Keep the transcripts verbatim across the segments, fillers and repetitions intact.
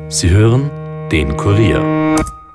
Sie hören den Kurier.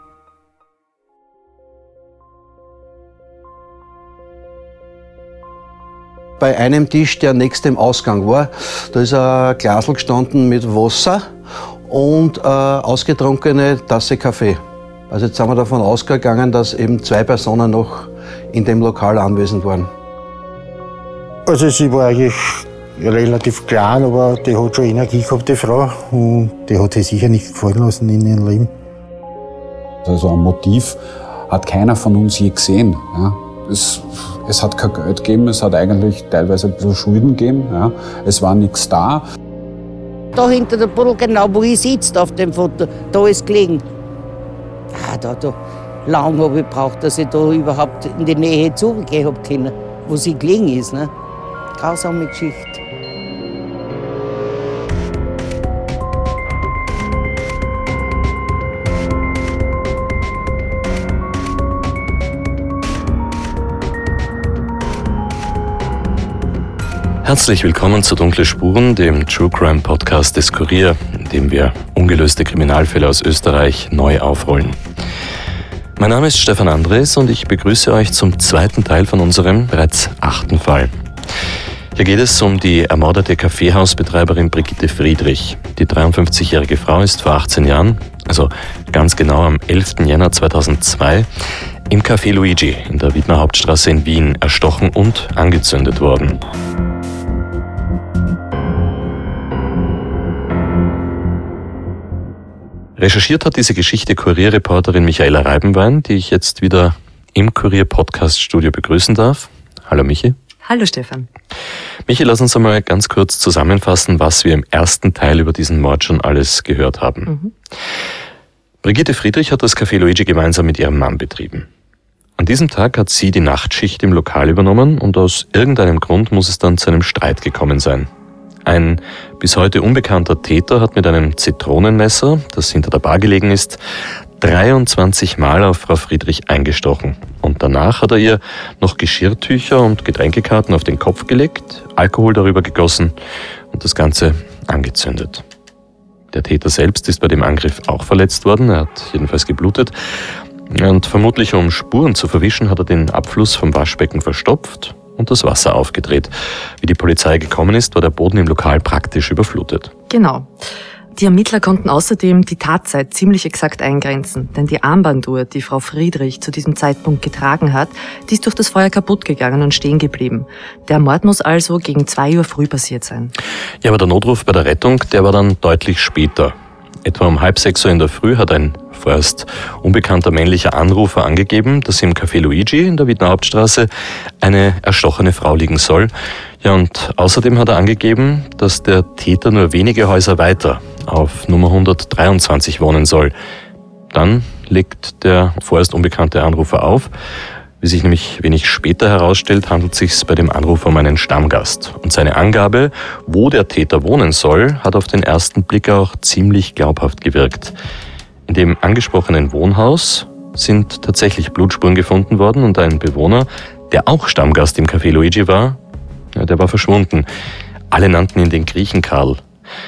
Bei einem Tisch, der nächst dem Ausgang war, da ist ein Glasl gestanden mit Wasser und eine ausgetrunkene Tasse Kaffee. Also jetzt sind wir davon ausgegangen, dass eben zwei Personen noch in dem Lokal anwesend waren. Also sie war eigentlich relativ klein, aber die hat schon Energie gehabt, die Frau. Und die hat sich sicher nicht gefallen lassen in ihrem Leben. Also ein Motiv hat keiner von uns je gesehen. Ja. Es, es hat kein Geld gegeben, es hat eigentlich teilweise ein bisschen Schulden gegeben. Ja. Es war nichts da. Da hinter der Buddel, genau wo ich sitze auf dem Foto, da ist gelegen. Ah, da, da. Lang habe ich gebraucht, dass ich da überhaupt in die Nähe zugehen habe können, wo sie gelegen ist. Ne? Grausame Geschichte. Herzlich willkommen zu Dunkle Spuren, dem True Crime Podcast des Kurier, in dem wir ungelöste Kriminalfälle aus Österreich neu aufrollen. Mein Name ist Stefan Andres und ich begrüße euch zum zweiten Teil von unserem bereits achten Fall. Hier geht es um die ermordete Kaffeehausbetreiberin Brigitte Friedrich. Die dreiundfünfzigjährige Frau ist vor achtzehn Jahren, also ganz genau am elften Jänner zweitausendzwei, im Café Luigi in der Wiedmer Hauptstraße in Wien erstochen und angezündet worden. Recherchiert hat diese Geschichte Kurierreporterin Michaela Reibenwein, die ich jetzt wieder im Kurier-Podcast-Studio begrüßen darf. Hallo Michi. Hallo Stefan. Michi, lass uns einmal ganz kurz zusammenfassen, was wir im ersten Teil über diesen Mord schon alles gehört haben. Mhm. Brigitte Friedrich hat das Café Luigi gemeinsam mit ihrem Mann betrieben. An diesem Tag hat sie die Nachtschicht im Lokal übernommen und aus irgendeinem Grund muss es dann zu einem Streit gekommen sein. Ein bis heute unbekannter Täter hat mit einem Zitronenmesser, das hinter der Bar gelegen ist, dreiundzwanzig Mal auf Frau Friedrich eingestochen. Und danach hat er ihr noch Geschirrtücher und Getränkekarten auf den Kopf gelegt, Alkohol darüber gegossen und das Ganze angezündet. Der Täter selbst ist bei dem Angriff auch verletzt worden, er hat jedenfalls geblutet. Und vermutlich um Spuren zu verwischen, hat er den Abfluss vom Waschbecken verstopft und das Wasser aufgedreht. Wie die Polizei gekommen ist, war der Boden im Lokal praktisch überflutet. Genau. Die Ermittler konnten außerdem die Tatzeit ziemlich exakt eingrenzen, denn die Armbanduhr, die Frau Friedrich zu diesem Zeitpunkt getragen hat, die ist durch das Feuer kaputt gegangen und stehen geblieben. Der Mord muss also gegen zwei Uhr früh passiert sein. Ja, aber der Notruf bei der Rettung, der war dann deutlich später. Etwa um halb sechs Uhr in der Früh hat ein vorerst unbekannter männlicher Anrufer angegeben, dass im Café Luigi in der Wiedmer Hauptstraße eine erstochene Frau liegen soll. Ja, und außerdem hat er angegeben, dass der Täter nur wenige Häuser weiter auf Nummer hundertdreiundzwanzig wohnen soll. Dann legt der vorerst unbekannte Anrufer auf. Wie sich nämlich wenig später herausstellt, handelt es sich bei dem Anrufer um einen Stammgast. Und seine Angabe, wo der Täter wohnen soll, hat auf den ersten Blick auch ziemlich glaubhaft gewirkt. In dem angesprochenen Wohnhaus sind tatsächlich Blutspuren gefunden worden und ein Bewohner, der auch Stammgast im Café Luigi war, ja, der war verschwunden. Alle nannten ihn den Griechen-Karl.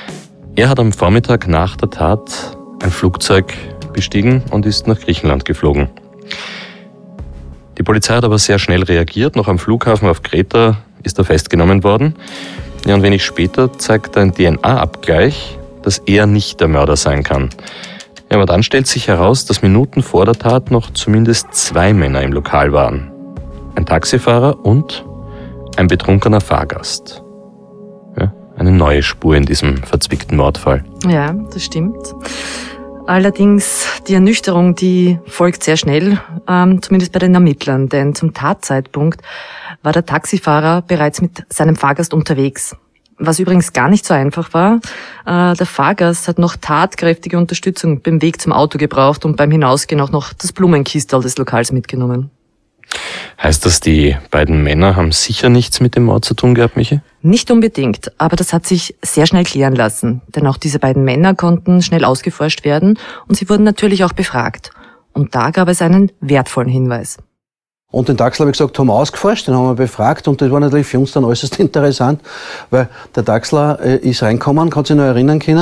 Er hat am Vormittag nach der Tat ein Flugzeug bestiegen und ist nach Griechenland geflogen. Die Polizei hat aber sehr schnell reagiert. Noch am Flughafen auf Kreta ist er festgenommen worden. Ja, und wenig später zeigt ein D N A-Abgleich, dass er nicht der Mörder sein kann. Ja, aber dann stellt sich heraus, dass Minuten vor der Tat noch zumindest zwei Männer im Lokal waren. Ein Taxifahrer und ein betrunkener Fahrgast. Ja, eine neue Spur in diesem verzwickten Mordfall. Ja, das stimmt. Allerdings, die Ernüchterung, die folgt sehr schnell, ähm, zumindest bei den Ermittlern, denn zum Tatzeitpunkt war der Taxifahrer bereits mit seinem Fahrgast unterwegs. Was übrigens gar nicht so einfach war, äh, der Fahrgast hat noch tatkräftige Unterstützung beim Weg zum Auto gebraucht und beim Hinausgehen auch noch das Blumenkistel des Lokals mitgenommen. Heißt das, die beiden Männer haben sicher nichts mit dem Mord zu tun gehabt, Michi? Nicht unbedingt, aber das hat sich sehr schnell klären lassen. Denn auch diese beiden Männer konnten schnell ausgeforscht werden und sie wurden natürlich auch befragt. Und da gab es einen wertvollen Hinweis. Und den Taxler, habe ich gesagt, haben wir ausgeforscht, den haben wir befragt und das war natürlich für uns dann äußerst interessant, weil der Taxler ist reingekommen, kann sich noch erinnern können,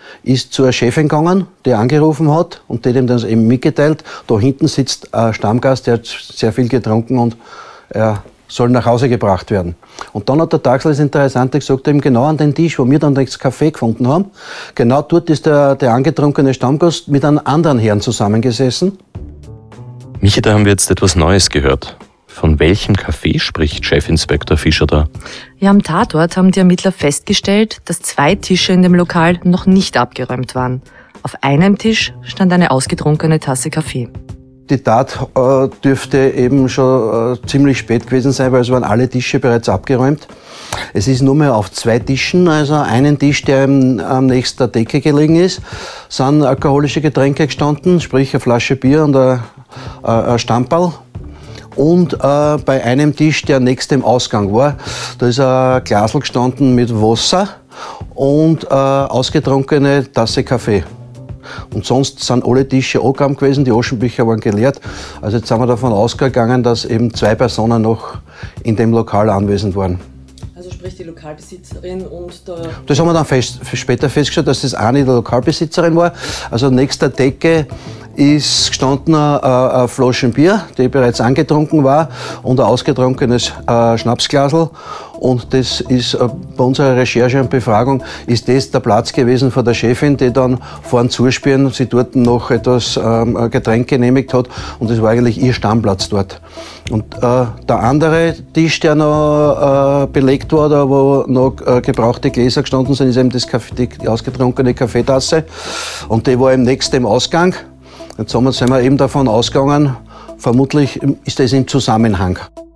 ist zur Chefin gegangen, die angerufen hat und die dem dann eben mitgeteilt, da hinten sitzt ein Stammgast, der hat sehr viel getrunken und er soll nach Hause gebracht werden. Und dann hat der Taxl das Interessante gesagt, eben genau an den Tisch, wo wir dann das Café gefunden haben, genau dort ist der, der angetrunkene Stammgast mit einem anderen Herrn zusammengesessen. Michi, da haben wir jetzt etwas Neues gehört. Von welchem Café spricht Chefinspektor Fischer da? Ja, am Tatort haben die Ermittler festgestellt, dass zwei Tische in dem Lokal noch nicht abgeräumt waren. Auf einem Tisch stand eine ausgetrunkene Tasse Kaffee. Die Tat äh, dürfte eben schon äh, ziemlich spät gewesen sein, weil es waren alle Tische bereits abgeräumt. Es ist nur mehr auf zwei Tischen, also einen Tisch, der im, am nächsten der Decke gelegen ist, sind alkoholische Getränke gestanden, sprich eine Flasche Bier und ein, ein Stamperl. Und äh, bei einem Tisch, der nächst dem Ausgang war, da ist ein Glasl gestanden mit Wasser und äh, ausgetrunkene Tasse Kaffee. Und sonst sind alle Tische angegangen gewesen, die Aschenbecher waren geleert. Also jetzt sind wir davon ausgegangen, dass eben zwei Personen noch in dem Lokal anwesend waren. Also sprich die Lokalbesitzerin und der... Das haben wir dann fest, später festgestellt, dass das eine die Lokalbesitzerin war. Also nächst der Decke ist gestanden eine, eine Flasche Bier, die bereits angetrunken war, und ein ausgetrunkenes äh, Schnapsglasl. Und das ist äh, bei unserer Recherche und Befragung ist das der Platz gewesen von der Chefin, die dann vorn zuspielen, sie dort noch etwas ähm, Getränk genehmigt hat. Und das war eigentlich ihr Stammplatz dort. Und äh, der andere Tisch, der noch äh, belegt war, da wo noch äh, gebrauchte Gläser gestanden sind, ist eben das Kaffee, die ausgetrunkene Kaffeetasse. Und die war im nächsten Ausgang. Jetzt sind wir eben davon ausgegangen, vermutlich ist das im Zusammenhang.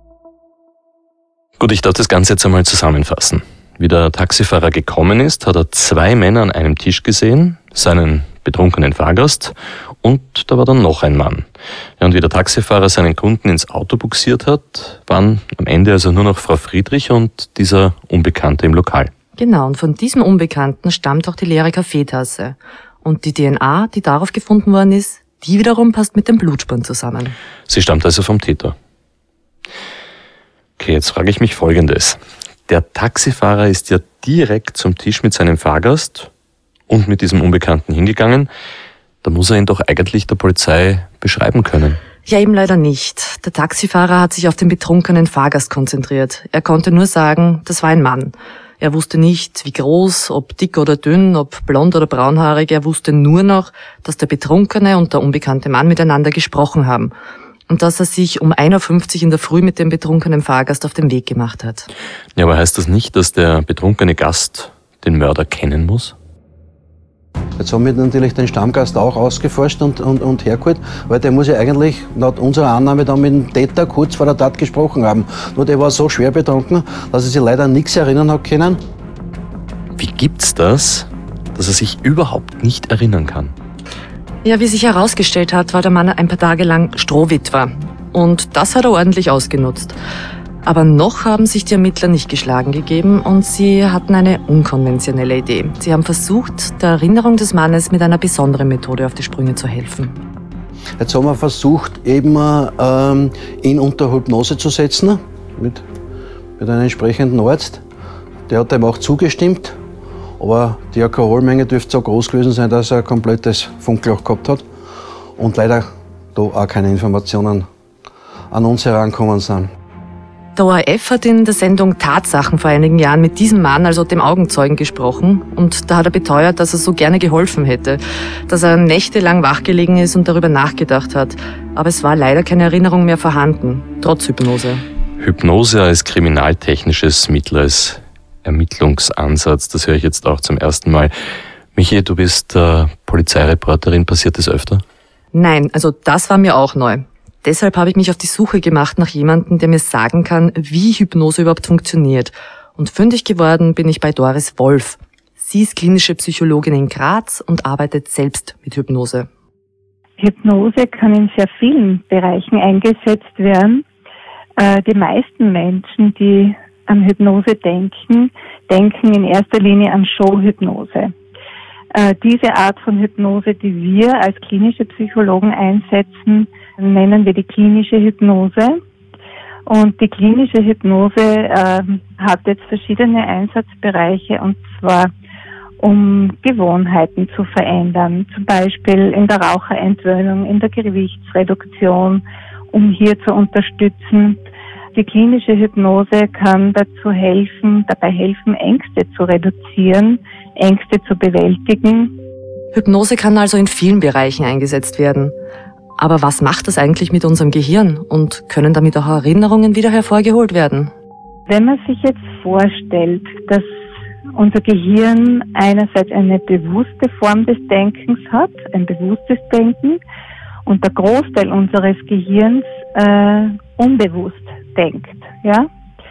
Gut, ich darf das Ganze jetzt einmal zusammenfassen. Wie der Taxifahrer gekommen ist, hat er zwei Männer an einem Tisch gesehen, seinen betrunkenen Fahrgast und da war dann noch ein Mann. Ja, und wie der Taxifahrer seinen Kunden ins Auto buxiert hat, waren am Ende also nur noch Frau Friedrich und dieser Unbekannte im Lokal. Genau, und von diesem Unbekannten stammt auch die leere Kaffeetasse. Und die D N A, die darauf gefunden worden ist, die wiederum passt mit den Blutspuren zusammen. Sie stammt also vom Täter. Okay, jetzt frage ich mich Folgendes. Der Taxifahrer ist ja direkt zum Tisch mit seinem Fahrgast und mit diesem Unbekannten hingegangen. Da muss er ihn doch eigentlich der Polizei beschreiben können. Ja, eben leider nicht. Der Taxifahrer hat sich auf den betrunkenen Fahrgast konzentriert. Er konnte nur sagen, das war ein Mann. Er wusste nicht, wie groß, ob dick oder dünn, ob blond oder braunhaarig. Er wusste nur noch, dass der Betrunkene und der unbekannte Mann miteinander gesprochen haben. Und dass er sich um ein Uhr fünfzig in der Früh mit dem betrunkenen Fahrgast auf den Weg gemacht hat. Ja, aber heißt das nicht, dass der betrunkene Gast den Mörder kennen muss? Jetzt haben wir natürlich den Stammgast auch ausgeforscht und, und, und hergeholt, weil der muss ja eigentlich laut unserer Annahme dann mit dem Täter kurz vor der Tat gesprochen haben. Nur der war so schwer betrunken, dass er sich leider nichts erinnern hat können. Wie gibt's das, dass er sich überhaupt nicht erinnern kann? Ja, wie sich herausgestellt hat, war der Mann ein paar Tage lang Strohwitwer. Und das hat er ordentlich ausgenutzt. Aber noch haben sich die Ermittler nicht geschlagen gegeben und sie hatten eine unkonventionelle Idee. Sie haben versucht, der Erinnerung des Mannes mit einer besonderen Methode auf die Sprünge zu helfen. Jetzt haben wir versucht, eben ähm, ihn unter Hypnose zu setzen, mit, mit einem entsprechenden Arzt. Der hat ihm auch zugestimmt, aber die Alkoholmenge dürfte so groß gewesen sein, dass er ein komplettes Funkloch gehabt hat. Und leider da auch keine Informationen an uns herangekommen sind. Der O R F hat in der Sendung Tatsachen vor einigen Jahren mit diesem Mann, also dem Augenzeugen, gesprochen. Und da hat er beteuert, dass er so gerne geholfen hätte. Dass er nächtelang wachgelegen ist und darüber nachgedacht hat. Aber es war leider keine Erinnerung mehr vorhanden, trotz Hypnose. Hypnose als kriminaltechnisches Mittel, als Ermittlungsansatz, das höre ich jetzt auch zum ersten Mal. Michi, du bist äh, Polizeireporterin, passiert das öfter? Nein, also das war mir auch neu. Deshalb habe ich mich auf die Suche gemacht nach jemandem, der mir sagen kann, wie Hypnose überhaupt funktioniert. Und fündig geworden bin ich bei Doris Wolf. Sie ist klinische Psychologin in Graz und arbeitet selbst mit Hypnose. Hypnose kann in sehr vielen Bereichen eingesetzt werden. Die meisten Menschen, die an Hypnose denken, denken in erster Linie an Showhypnose. Diese Art von Hypnose, die wir als klinische Psychologen einsetzen, nennen wir die klinische Hypnose. Und die klinische Hypnose äh, hat jetzt verschiedene Einsatzbereiche, und zwar um Gewohnheiten zu verändern, zum Beispiel in der Raucherentwöhnung, in der Gewichtsreduktion, um hier zu unterstützen. Die klinische Hypnose kann dazu helfen, dabei helfen, Ängste zu reduzieren, Ängste zu bewältigen. Hypnose kann also in vielen Bereichen eingesetzt werden. Aber was macht das eigentlich mit unserem Gehirn und können damit auch Erinnerungen wieder hervorgeholt werden? Wenn man sich jetzt vorstellt, dass unser Gehirn einerseits eine bewusste Form des Denkens hat, ein bewusstes Denken, und der Großteil unseres Gehirns äh, unbewusst denkt. Ja?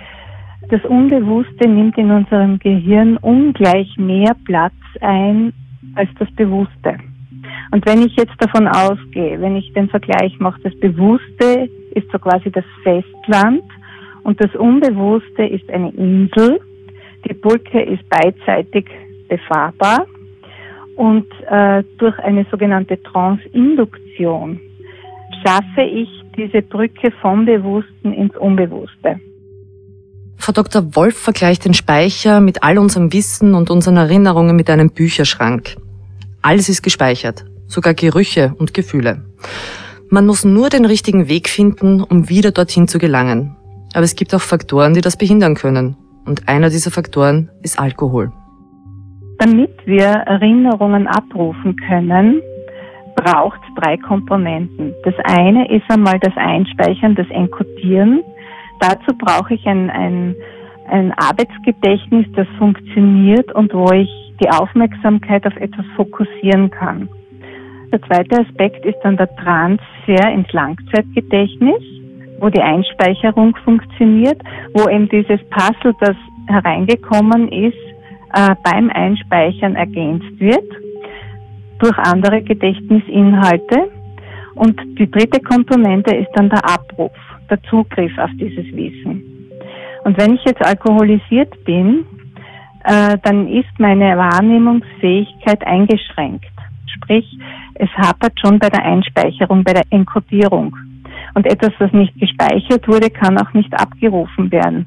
Das Unbewusste nimmt in unserem Gehirn ungleich mehr Platz ein als das Bewusste. Und wenn ich jetzt davon ausgehe, wenn ich den Vergleich mache, das Bewusste ist so quasi das Festland und das Unbewusste ist eine Insel. Die Brücke ist beidseitig befahrbar und äh, durch eine sogenannte Trance-Induktion schaffe ich diese Brücke vom Bewussten ins Unbewusste. Frau Doktor Wolf vergleicht den Speicher mit all unserem Wissen und unseren Erinnerungen mit einem Bücherschrank. Alles ist gespeichert, sogar Gerüche und Gefühle. Man muss nur den richtigen Weg finden, um wieder dorthin zu gelangen. Aber es gibt auch Faktoren, die das behindern können. Und einer dieser Faktoren ist Alkohol. Damit wir Erinnerungen abrufen können, braucht es drei Komponenten. Das eine ist einmal das Einspeichern, das Enkodieren. Dazu brauche ich ein, ein, ein Arbeitsgedächtnis, das funktioniert und wo ich die Aufmerksamkeit auf etwas fokussieren kann. Der zweite Aspekt ist dann der Transfer ins Langzeitgedächtnis, wo die Einspeicherung funktioniert, wo eben dieses Puzzle, das hereingekommen ist, äh, beim Einspeichern ergänzt wird durch andere Gedächtnisinhalte. Und die dritte Komponente ist dann der Abruf, der Zugriff auf dieses Wissen. Und wenn ich jetzt alkoholisiert bin, äh, dann ist meine Wahrnehmungsfähigkeit eingeschränkt. Sprich, es hapert schon bei der Einspeicherung, bei der Enkodierung. Und etwas, was nicht gespeichert wurde, kann auch nicht abgerufen werden.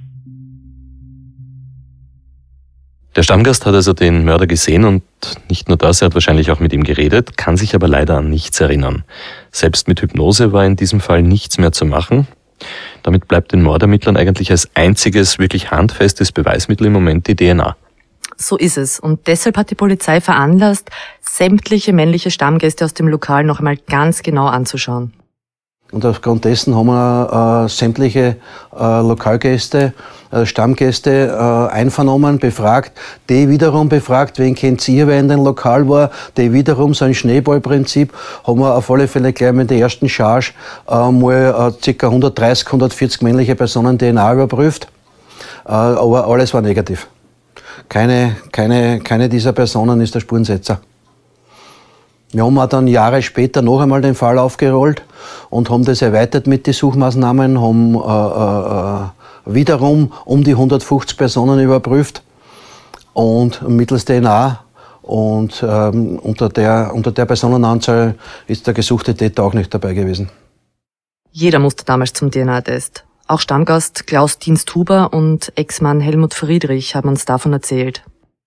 Der Stammgast hat also den Mörder gesehen und nicht nur das, er hat wahrscheinlich auch mit ihm geredet, kann sich aber leider an nichts erinnern. Selbst mit Hypnose war in diesem Fall nichts mehr zu machen. Damit bleibt den Mordermittlern eigentlich als einziges wirklich handfestes Beweismittel im Moment die D N A. So ist es. Und deshalb hat die Polizei veranlasst, sämtliche männliche Stammgäste aus dem Lokal noch einmal ganz genau anzuschauen. Und aufgrund dessen haben wir äh, sämtliche äh, Lokalgäste, äh, Stammgäste äh, einvernommen, befragt, die wiederum befragt, wen kennt ihr, wer in dem Lokal war, die wiederum so ein Schneeballprinzip, haben wir auf alle Fälle gleich mit der ersten Charge äh, mal äh, ca. hundertdreißig, hundertvierzig männliche Personen D N A überprüft, äh, aber alles war negativ. Keine, keine, keine dieser Personen ist der Spurensetzer. Wir haben auch dann Jahre später noch einmal den Fall aufgerollt und haben das erweitert mit den Suchmaßnahmen, haben äh, äh, wiederum um die hundertfünfzig Personen überprüft und mittels D N A. Und ähm, unter, der, unter der Personenanzahl ist der gesuchte Täter auch nicht dabei gewesen. Jeder musste damals zum D N A-Test. Auch Stammgast Klaus Diensthuber und Ex-Mann Helmut Friedrich haben uns davon erzählt.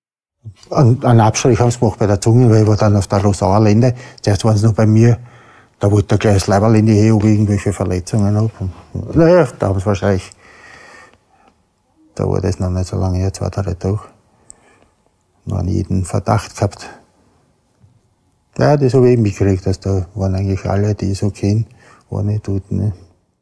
Einen Abstrich haben sie gemacht bei der Zunge, weil ich war dann auf der Rosauer Lände. Zuerst waren sie noch bei mir. Da wollte der gleich das Leiberl in die Höhe, ob ich irgendwelche Verletzungen habe. Naja, da haben sie wahrscheinlich, da war das noch nicht so lange her, zwei, drei Tage, noch nie jeden Verdacht gehabt. Ja, das habe ich eben mitgekriegt, dass da waren eigentlich alle, die so kennen, waren nicht dort. Ne.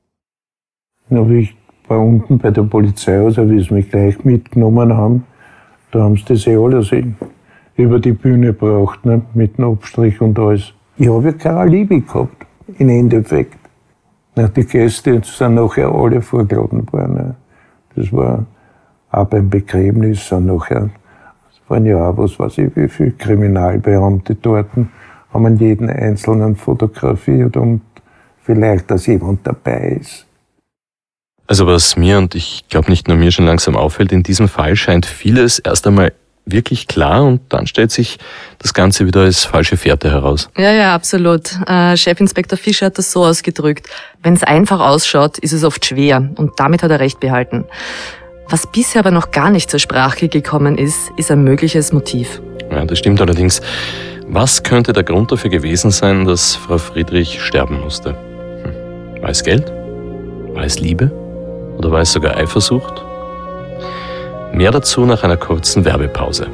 Na, wie ich war unten bei der Polizei, also wie sie mich gleich mitgenommen haben, da haben sie das eh alles über die Bühne gebracht, ne? Mit dem Abstrich und alles. Ich habe ja kein Alibi gehabt, im Endeffekt. Na, die Gäste sind nachher alle vorgeladen worden. Ne? Das war auch beim Begräbnis, sind nachher, es waren ja auch, was weiß ich, wie viele Kriminalbeamte dort, haben jeden Einzelnen fotografiert und vielleicht, dass jemand dabei ist. Also was mir und ich glaube nicht nur mir schon langsam auffällt, in diesem Fall scheint vieles erst einmal wirklich klar und dann stellt sich das Ganze wieder als falsche Fährte heraus. Ja, ja, absolut. Äh, Chefinspektor Fischer hat das so ausgedrückt. Wenn es einfach ausschaut, ist es oft schwer und damit hat er recht behalten. Was bisher aber noch gar nicht zur Sprache gekommen ist, ist ein mögliches Motiv. Ja, das stimmt allerdings. Was könnte der Grund dafür gewesen sein, dass Frau Friedrich sterben musste? Hm. War es Geld? War es Liebe? Oder war es sogar Eifersucht? Mehr dazu nach einer kurzen Werbepause.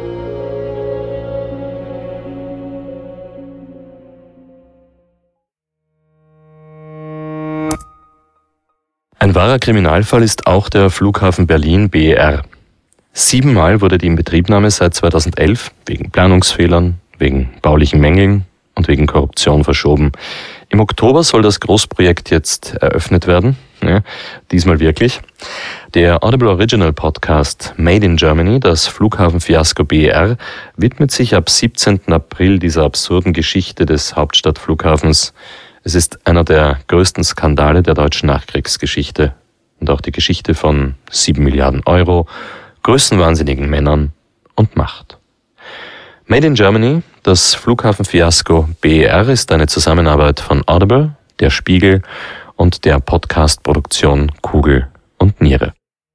Ein wahrer Kriminalfall ist auch der Flughafen Berlin B E R. Siebenmal wurde die Inbetriebnahme seit zweitausendelf wegen Planungsfehlern, wegen baulichen Mängeln und wegen Korruption verschoben. Im Oktober soll das Großprojekt jetzt eröffnet werden. Ja, diesmal wirklich. Der Audible Original Podcast Made in Germany, das Flughafenfiasko B E R, widmet sich ab siebzehnten April dieser absurden Geschichte des Hauptstadtflughafens. Es ist einer der größten Skandale der deutschen Nachkriegsgeschichte und auch die Geschichte von sieben Milliarden Euro, größenwahnsinnigen Männern und Macht. Made in Germany, das Flughafenfiasko B E R, ist eine Zusammenarbeit von Audible, der Spiegel und der Podcast-Produktion Kugel und Niere.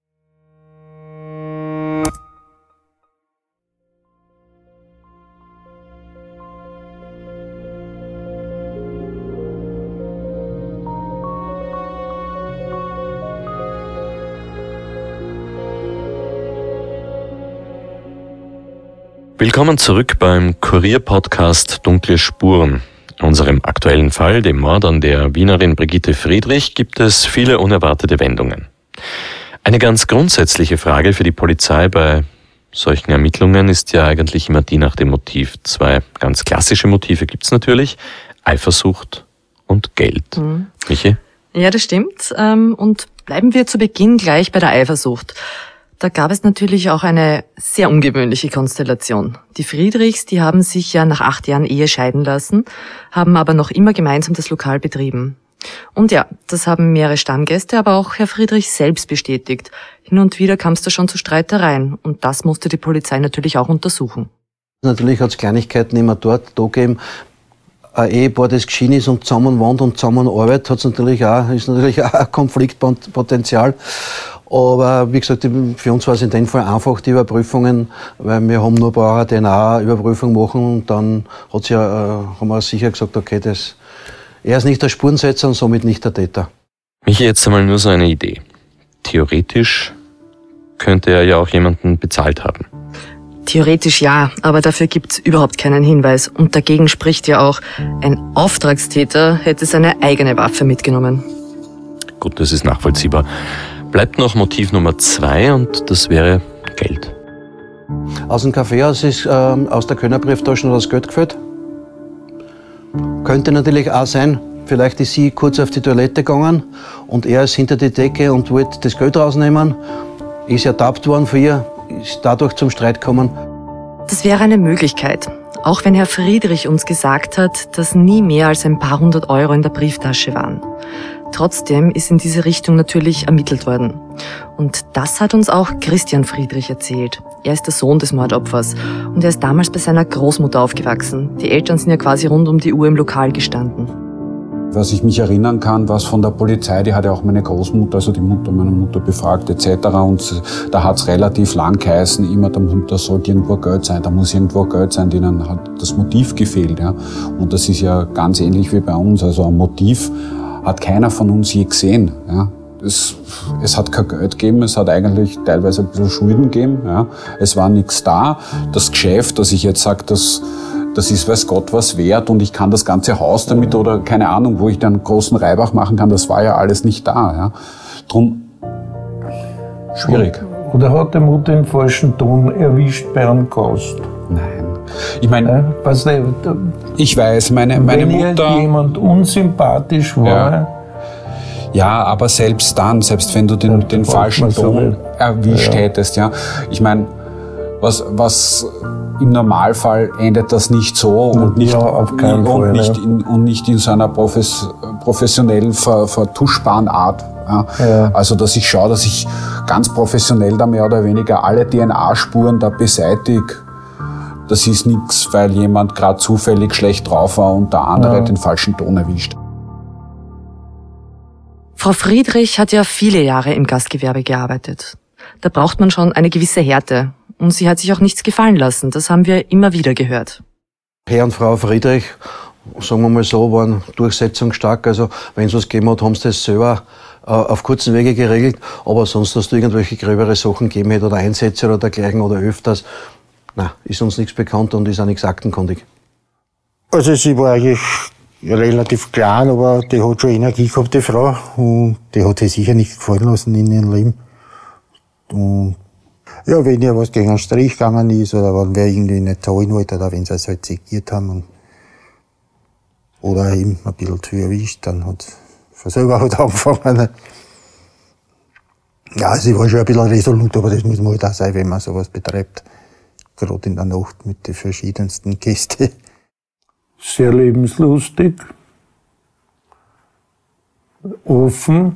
Willkommen zurück beim Kurier-Podcast Dunkle Spuren. In unserem aktuellen Fall, dem Mord an der Wienerin Brigitte Friedrich, gibt es viele unerwartete Wendungen. Eine ganz grundsätzliche Frage für die Polizei bei solchen Ermittlungen ist ja eigentlich immer die nach dem Motiv. Zwei ganz klassische Motive gibt es natürlich: Eifersucht und Geld. Mhm. Michi? Ja, das stimmt. Und bleiben wir zu Beginn gleich bei der Eifersucht. Da gab es natürlich auch eine sehr ungewöhnliche Konstellation. Die Friedrichs, die haben sich ja nach acht Jahren Ehe scheiden lassen, haben aber noch immer gemeinsam das Lokal betrieben. Und ja, das haben mehrere Stammgäste, aber auch Herr Friedrich selbst bestätigt. Hin und wieder kam es da schon zu Streitereien und das musste die Polizei natürlich auch untersuchen. Natürlich hat es Kleinigkeiten immer dort da gegeben. Ein Ehepaar, das geschieden ist und zusammen wohnt und zusammen arbeitet, hat's natürlich auch, ist natürlich auch ein Konfliktpotenzial. Aber wie gesagt, für uns war es in dem Fall einfach, die Überprüfungen, weil wir haben nur eine D N A-Überprüfung machen und dann hat's ja, äh, haben wir sicher gesagt, okay, das, er ist nicht der Spurensetzer und somit nicht der Täter. Michi, jetzt einmal nur so eine Idee. Theoretisch könnte er ja auch jemanden bezahlt haben. Theoretisch ja, aber dafür gibt's überhaupt keinen Hinweis. Und dagegen spricht ja auch, ein Auftragstäter hätte seine eigene Waffe mitgenommen. Gut, das ist nachvollziehbar. Bleibt noch Motiv Nummer zwei und das wäre Geld. Aus dem Kaffeehaus ist ähm, aus der Kölner-Brieftasche noch das Geld gefällt. Könnte natürlich auch sein, vielleicht ist sie kurz auf die Toilette gegangen und er ist hinter die Decke und wollte das Geld rausnehmen. Ist ertappt worden von ihr, ist dadurch zum Streit gekommen. Das wäre eine Möglichkeit. Auch wenn Herr Friedrich uns gesagt hat, dass nie mehr als ein paar hundert Euro in der Brieftasche waren. Trotzdem ist in diese Richtung natürlich ermittelt worden. Und das hat uns auch Christian Friedrich erzählt. Er ist der Sohn des Mordopfers und er ist damals bei seiner Großmutter aufgewachsen. Die Eltern sind ja quasi rund um die Uhr im Lokal gestanden. Was ich mich erinnern kann, was von der Polizei, die hat ja auch meine Großmutter, also die Mutter meiner Mutter befragt et cetera. Und da hat es relativ lang geheißen, immer, da, da sollte irgendwo Geld sein, da muss irgendwo Geld sein, denen hat das Motiv gefehlt. Ja. Und das ist ja ganz ähnlich wie bei uns, also ein Motiv hat keiner von uns je gesehen. Ja. Es, es hat kein Geld gegeben, es hat eigentlich teilweise ein bisschen Schulden gegeben. Ja. Es war nichts da. Das Geschäft, dass ich jetzt sage, das, das ist weiß Gott was wert und ich kann das ganze Haus damit oder keine Ahnung, wo ich dann einen großen Reibach machen kann, das war ja alles nicht da. Ja. Drum schwierig. Oder hat der Mutter den falschen Ton erwischt bei einem Gast? Nein. Ich meine, ja, ich weiß, meine, meine wenn Mutter... Wenn jemand unsympathisch war... Ja. ja, aber selbst dann, selbst wenn du den, den falschen Ton erwischt ja. hättest, ja. Ich meine, was, was im Normalfall endet das nicht so und nicht, ja, auf keinen und, Fall, nicht ja. in, und nicht in so einer profes, professionellen, ver, vertuschbaren Art. Ja. Ja. Also, dass ich schaue, dass ich ganz professionell da mehr oder weniger alle D N A-Spuren da beseitige. Das ist nichts, weil jemand gerade zufällig schlecht drauf war und der andere ja. den falschen Ton erwischt. Frau Friedrich hat ja viele Jahre im Gastgewerbe gearbeitet. Da braucht man schon eine gewisse Härte. Und sie hat sich auch nichts gefallen lassen. Das haben wir immer wieder gehört. Herr und Frau Friedrich, sagen wir mal so, waren durchsetzungsstark. Also wenn es was gegeben hat, haben sie das selber äh, auf kurzen Wege geregelt. Aber sonst, dass es irgendwelche gröbere Sachen gegeben hätte oder Einsätze oder dergleichen oder öfters, nein, ist uns nichts bekannt und ist auch nichts aktenkundig. Also sie war eigentlich relativ klein, aber die hat schon Energie gehabt, die Frau. Und die hat sich sicher nicht gefallen lassen in ihrem Leben. Und ja, wenn ihr was gegen einen Strich gegangen ist oder wenn wer irgendwie nicht zahlen wollte oder wenn sie es halt segiert haben und, oder eben ein bisschen zu erwischt, dann hat sie von selber halt angefangen. Ja, sie war schon ein bisschen resolut, aber das muss man halt auch sein, wenn man sowas betreibt. Gerade in der Nacht mit den verschiedensten Gästen. Sehr lebenslustig, offen.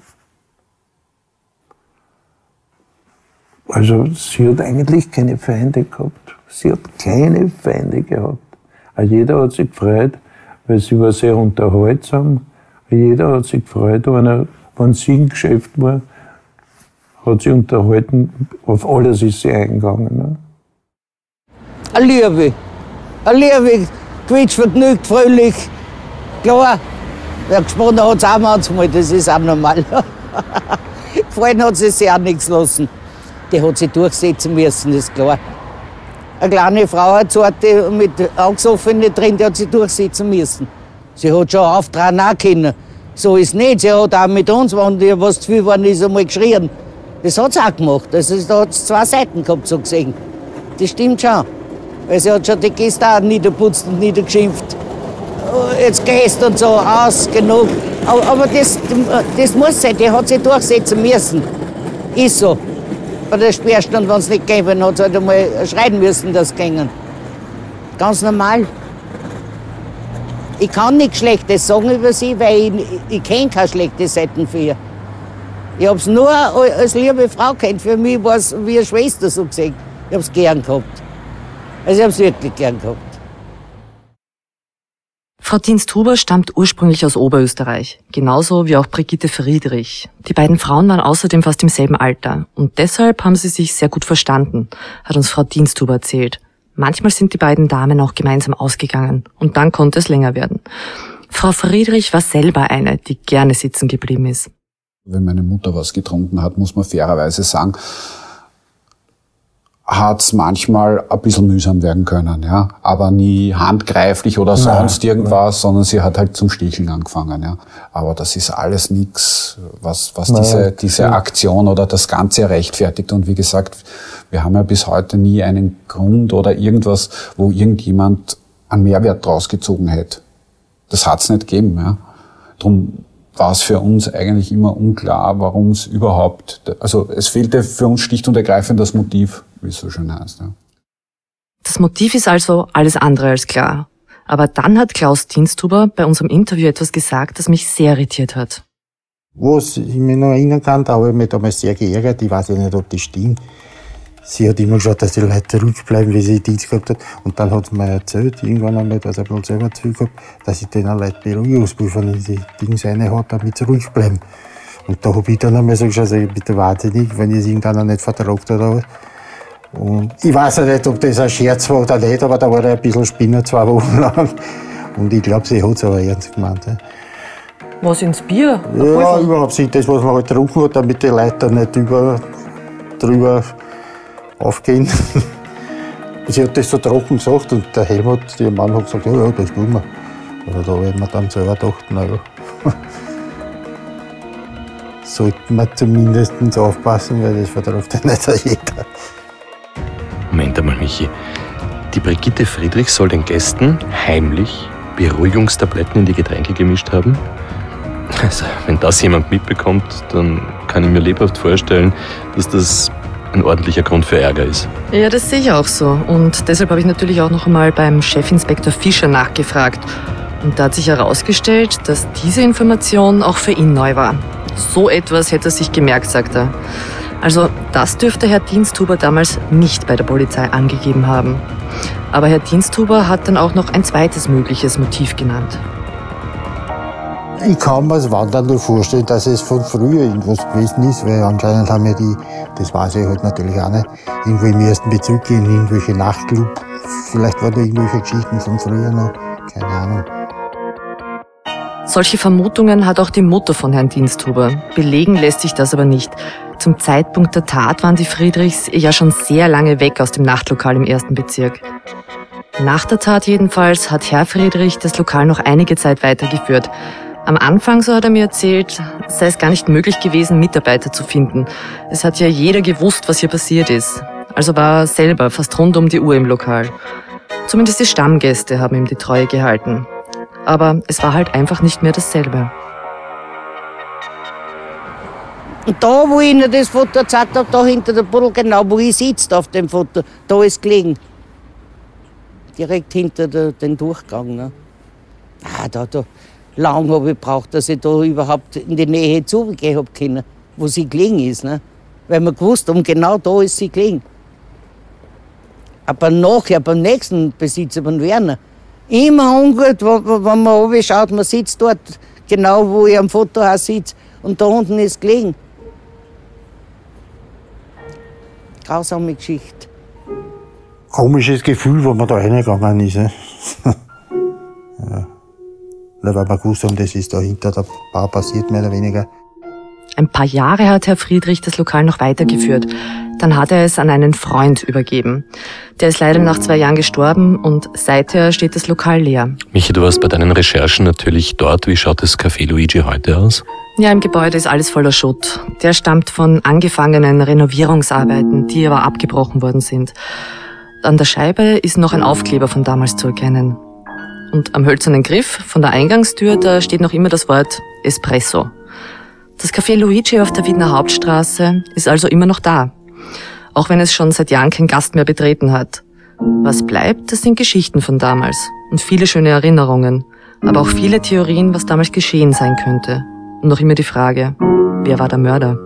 Also sie hat eigentlich keine Feinde gehabt. Sie hat keine Feinde gehabt. Auch jeder hat sich gefreut, weil sie war sehr unterhaltsam. Jeder hat sich gefreut, wenn, er, wenn sie im Geschäft war, hat sie unterhalten. Auf alles ist sie eingegangen. Ne? Eine Liebe. Eine Liebe. Quietsch, vergnügt, fröhlich. Klar, wer gesponnen hat es auch manchmal, das ist auch normal. Gefallen hat sie sich auch nichts lassen. Die hat sich durchsetzen müssen, das ist klar. Eine kleine Frau, eine Zarte mit Augesoffene drin, die hat sich durchsetzen müssen. Sie hat schon auftragen auch können. So ist nicht. Sie hat auch mit uns, wenn ihr was zu viel war, ist einmal geschrien. Das hat sie auch gemacht. Also, da hat es zwei Seiten gehabt, so gesehen. Das stimmt schon. Weil sie hat schon die Gäste auch niederputzt und niedergeschimpft. Jetzt gehst und so, aus, genug. Aber, aber das, das muss sein, die hat sich durchsetzen müssen. Ist so. Bei der Sperrstunde, wenn es nicht gegeben hat, hat sie halt einmal schreien müssen, das gingen. Ganz normal. Ich kann nichts Schlechtes sagen über sie, weil ich, ich kenne keine schlechten Seiten für ihr. Ich habe es nur als liebe Frau kennt. Für mich war es wie eine Schwester so gesehen. Ich habe es gern gehabt. Also ich habe es wirklich gern gehabt. Frau Diensthuber stammt ursprünglich aus Oberösterreich, genauso wie auch Brigitte Friedrich. Die beiden Frauen waren außerdem fast im selben Alter und deshalb haben sie sich sehr gut verstanden, hat uns Frau Diensthuber erzählt. Manchmal sind die beiden Damen auch gemeinsam ausgegangen und dann konnte es länger werden. Frau Friedrich war selber eine, die gerne sitzen geblieben ist. Wenn meine Mutter was getrunken hat, muss man fairerweise sagen, hat es manchmal ein bisschen mühsam werden können, ja, aber nie handgreiflich oder sonst nein, irgendwas, nein. sondern sie hat halt zum Sticheln angefangen, ja. Aber das ist alles nichts, was was nein, diese diese Aktion oder das Ganze rechtfertigt. Und wie gesagt, wir haben ja bis heute nie einen Grund oder irgendwas, wo irgendjemand einen Mehrwert draus gezogen hätte. Das hat's nicht gegeben, ja. Drum war es für uns eigentlich immer unklar, warum es überhaupt, also es fehlte für uns schlicht und ergreifend das Motiv, wie es so schön heißt. Ja. Das Motiv ist also alles andere als klar. Aber dann hat Klaus Diensthuber bei unserem Interview etwas gesagt, das mich sehr irritiert hat. Was ich mich noch erinnern kann, da habe ich mich damals sehr geärgert, ich weiß ja nicht, ob das stimmt. Sie hat immer geschaut, dass die Leute zurückbleiben, wie sie Dienst gehabt hat. Und dann hat sie mir erzählt, irgendwann einmal, dass er ein selber zu viel gehabt, dass ich den Leuten Beruhigungspulver in die Dings rein hat, damit sie ruhig bleiben. Und da habe ich dann einmal so gesagt, also, bitte wahnsinnig, wenn ich es irgendeiner nicht vertragt oder was. Und ich weiß ja nicht, ob das ein Scherz war oder nicht, aber da war er ein bisschen Spinner zwei Wochen lang. Und ich glaube, sie hat es aber ernst gemeint. Ja. Was ins Bier? Ja, überhaupt nicht das, was man halt getrunken hat, damit die Leute nicht über, drüber aufgehen. Sie hat das so trocken gesagt und der Helmut, der Mann, hat gesagt, ja, ja, das tun wir. Also da habe ich mir dann selber gedacht, naja, sollten wir zumindest aufpassen, weil das vertraut ja nicht jeder. Moment einmal, Michi. Die Brigitte Friedrich soll den Gästen heimlich Beruhigungstabletten in die Getränke gemischt haben? Also, wenn das jemand mitbekommt, dann kann ich mir lebhaft vorstellen, dass das ein ordentlicher Grund für Ärger ist. Ja, das sehe ich auch so. Und deshalb habe ich natürlich auch noch einmal beim Chefinspektor Fischer nachgefragt. Und da hat sich herausgestellt, dass diese Information auch für ihn neu war. So etwas hätte er sich gemerkt, sagt er. Also das dürfte Herr Diensthuber damals nicht bei der Polizei angegeben haben. Aber Herr Diensthuber hat dann auch noch ein zweites mögliches Motiv genannt. Ich kann mir das Wandern nur vorstellen, dass es von früher irgendwas gewesen ist, weil anscheinend haben wir die, das weiß ich halt natürlich auch nicht, irgendwo im ersten Bezirk in irgendwelche Nachtclub. Vielleicht waren da irgendwelche Geschichten von früher noch, keine Ahnung. Solche Vermutungen hat auch die Mutter von Herrn Diensthuber. Belegen lässt sich das aber nicht. Zum Zeitpunkt der Tat waren die Friedrichs ja schon sehr lange weg aus dem Nachtlokal im ersten Bezirk. Nach der Tat jedenfalls hat Herr Friedrich das Lokal noch einige Zeit weitergeführt. Am Anfang, so hat er mir erzählt, sei es gar nicht möglich gewesen, Mitarbeiter zu finden. Es hat ja jeder gewusst, was hier passiert ist. Also war er selber fast rund um die Uhr im Lokal. Zumindest die Stammgäste haben ihm die Treue gehalten. Aber es war halt einfach nicht mehr dasselbe. Und da, wo ich Ihnen das Foto gezeigt habe, da hinter der Buddel, genau wo ich sitze auf dem Foto, da ist gelegen. Direkt hinter der, den Durchgang. Ne? Ah, da, da. Lang habe ich gebraucht, dass ich da überhaupt in die Nähe zugehen habe können, wo sie gelegen ist. Ne? Weil wir gewusst haben, genau da ist sie gelegen. Aber nachher, beim nächsten Besitzer, beim Werner, immer ungut, wenn man runterschaut, man sitzt dort, genau wo ich am Foto auch sitze, und da unten ist gelegen. Grausame Geschichte. Komisches Gefühl, wo man da reingegangen ist. Ne? Ja. Weil wir gewusst haben, das ist da hinter der Bar passiert, mehr oder weniger. Ein paar Jahre hat Herr Friedrich das Lokal noch weitergeführt. Dann hat er es an einen Freund übergeben. Der ist leider nach zwei Jahren gestorben und seither steht das Lokal leer. Michi, du warst bei deinen Recherchen natürlich dort. Wie schaut das Café Luigi heute aus? Ja, im Gebäude ist alles voller Schutt. Der stammt von angefangenen Renovierungsarbeiten, die aber abgebrochen worden sind. An der Scheibe ist noch ein Aufkleber von damals zu erkennen. Und am hölzernen Griff von der Eingangstür, da steht noch immer das Wort Espresso. Das Café Luigi auf der Wiener Hauptstraße ist also immer noch da. Auch wenn es schon seit Jahren kein Gast mehr betreten hat. Was bleibt, das sind Geschichten von damals. Und viele schöne Erinnerungen. Aber auch viele Theorien, was damals geschehen sein könnte. Und noch immer die Frage, wer war der Mörder?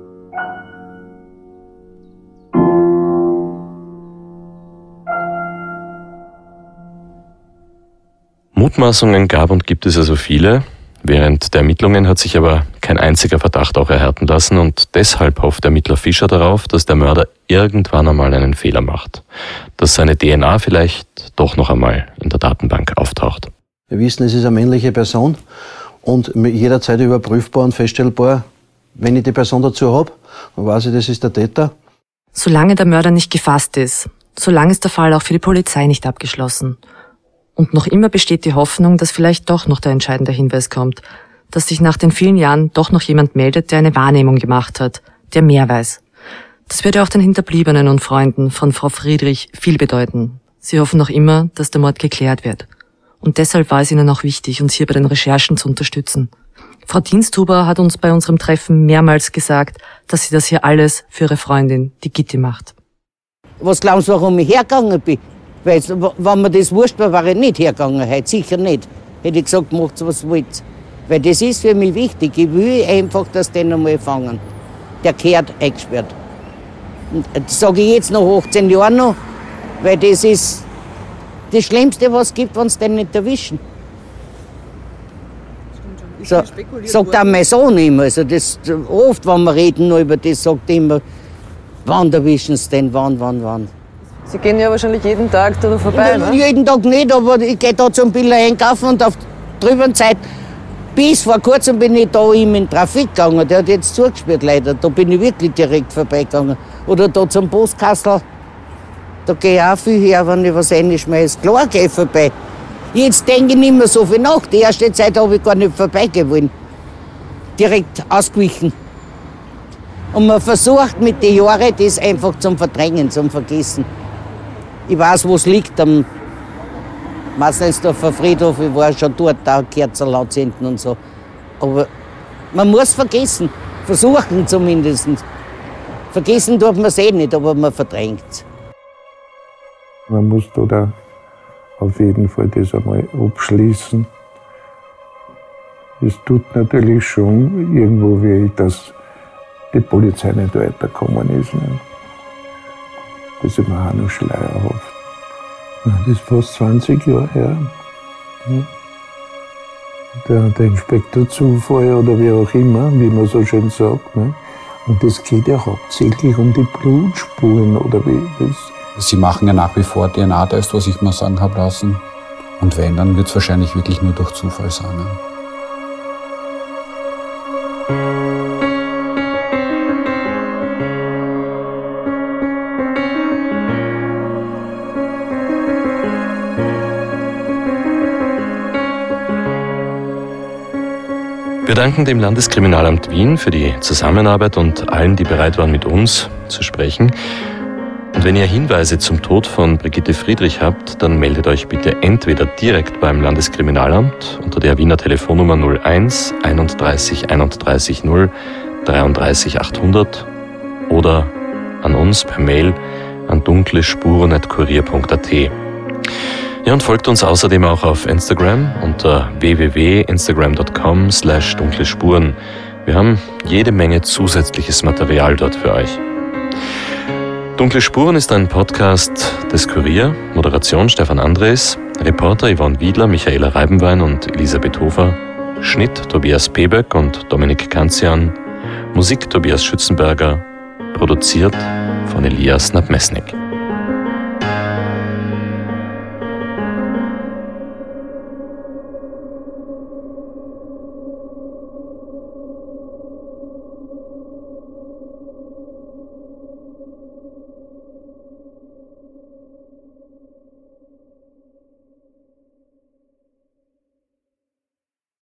Mutmaßungen gab und gibt es also viele. Während der Ermittlungen hat sich aber kein einziger Verdacht auch erhärten lassen und deshalb hofft Ermittler Fischer darauf, dass der Mörder irgendwann einmal einen Fehler macht. Dass seine D N A vielleicht doch noch einmal in der Datenbank auftaucht. Wir wissen, es ist eine männliche Person und jederzeit überprüfbar und feststellbar. Wenn ich die Person dazu habe, dann weiß ich, das ist der Täter. Solange der Mörder nicht gefasst ist, solange ist der Fall auch für die Polizei nicht abgeschlossen. Und noch immer besteht die Hoffnung, dass vielleicht doch noch der entscheidende Hinweis kommt, dass sich nach den vielen Jahren doch noch jemand meldet, der eine Wahrnehmung gemacht hat, der mehr weiß. Das würde auch den Hinterbliebenen und Freunden von Frau Friedrich viel bedeuten. Sie hoffen noch immer, dass der Mord geklärt wird. Und deshalb war es ihnen auch wichtig, uns hier bei den Recherchen zu unterstützen. Frau Diensthuber hat uns bei unserem Treffen mehrmals gesagt, dass sie das hier alles für ihre Freundin, die Gitti, macht. Was glauben Sie, warum ich hergegangen bin? Weil, wenn mir das wurscht war, war ich nicht hergegangen heute, sicher nicht. Hätte ich gesagt, macht was wollt. Weil das ist für mich wichtig. Ich will einfach, dass den einmal fangen. Der gehört eingesperrt. Und das sage ich jetzt nach achtzehn Jahren noch, weil das ist das Schlimmste, was es gibt, wenn sie den nicht erwischen. So, sagt auch mein Sohn immer. Also das, oft, wenn wir reden noch über das, sagt er immer, wann erwischen sie den, wann, wann, wann. Sie gehen ja wahrscheinlich jeden Tag da vorbei, ne? Jeden Tag nicht, aber ich gehe da zum Biller einkaufen und auf drüber Zeit, bis vor kurzem bin ich da ihm in Trafik gegangen, der hat jetzt zugesperrt leider, da bin ich wirklich direkt vorbeigegangen. Oder da zum Postkastel, da gehe ich auch viel her, wenn ich was reinschmeiße. Klar gehe ich vorbei. Jetzt denke ich nicht mehr so viel nach, die erste Zeit habe ich gar nicht vorbeigehen wollen. Direkt ausgewichen. Und man versucht mit den Jahren das einfach zum Verdrängen, zum Vergessen. Ich weiß, wo es liegt, am Maßelsdorfer Friedhof, ich war schon dort, da Kerzel anzünden und so. Aber man muss vergessen, versuchen zumindest. Vergessen tut man es eh nicht, aber man verdrängt es. Man muss da auf jeden Fall das einmal abschließen. Es tut natürlich schon irgendwo weh, dass die Polizei nicht weitergekommen ist. Ne? Das ist mir auch noch schleierhaft. Das ist fast zwanzig Jahre her. Ja. der, der Inspektor Zufall oder wie auch immer, wie man so schön sagt. Ne? Und es geht ja hauptsächlich um die Blutspuren, oder wie das? Sie machen ja nach wie vor D N A-Test, was ich mir sagen habe lassen. Und wenn, dann wird es wahrscheinlich wirklich nur durch Zufall sein. Ne? Wir danken dem Landeskriminalamt Wien für die Zusammenarbeit und allen, die bereit waren, mit uns zu sprechen. Und wenn ihr Hinweise zum Tod von Brigitte Friedrich habt, dann meldet euch bitte entweder direkt beim Landeskriminalamt unter der Wiener Telefonnummer null eins einunddreißig einunddreißig null dreiunddreißig achthundert oder an uns per Mail an dunklespuren at kurier punkt at. Ja, und folgt uns außerdem auch auf Instagram unter w w w punkt instagram punkt com slash dunkle Spuren. Wir haben jede Menge zusätzliches Material dort für euch. Dunkle Spuren ist ein Podcast des Kurier, Moderation Stefan Andres, Reporter Yvonne Wiedler, Michaela Reibenwein und Elisabeth Hofer, Schnitt Tobias Peböck und Dominik Kanzian, Musik Tobias Schützenberger, produziert von Elias Nabmesnik.